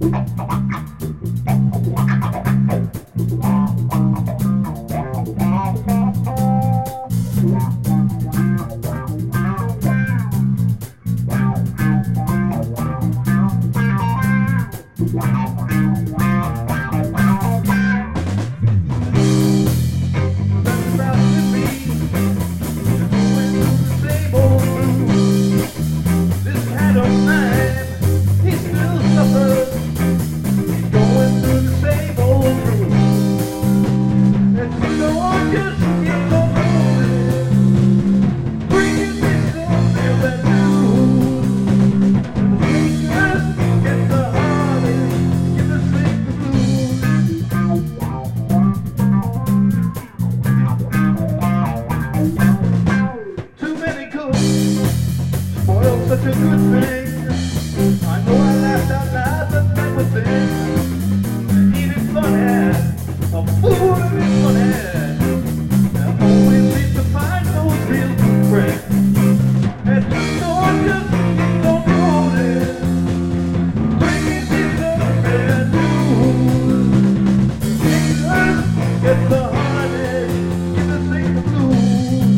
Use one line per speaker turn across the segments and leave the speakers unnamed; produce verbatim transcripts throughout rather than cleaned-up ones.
Such a good thing. I know I laughed out loud, but that was it. Ain't it funny? A fool to be funny. I always need to find those real good friends. And you know I just keep on rolling, bringing these other brand new. Singers get the heartache, give us sing the blues.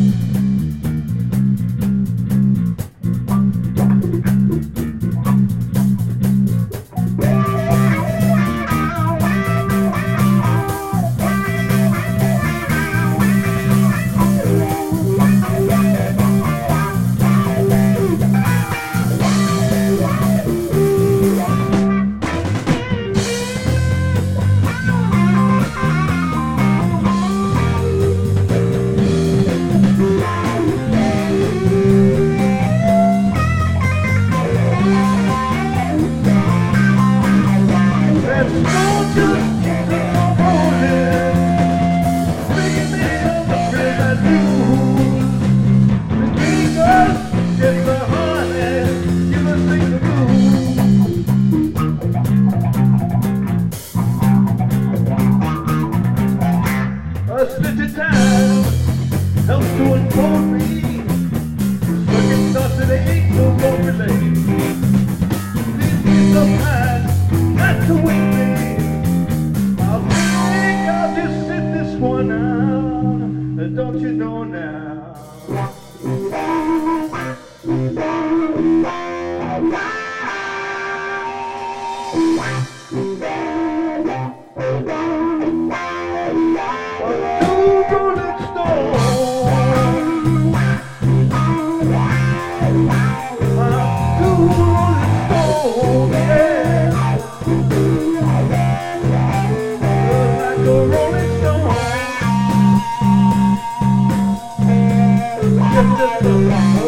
A stitch time helps to unfold me. Second thoughts that ain't no more related. Leave me some time not to wait me. I'll think I'll just sit this one out. Don't you know now? Just a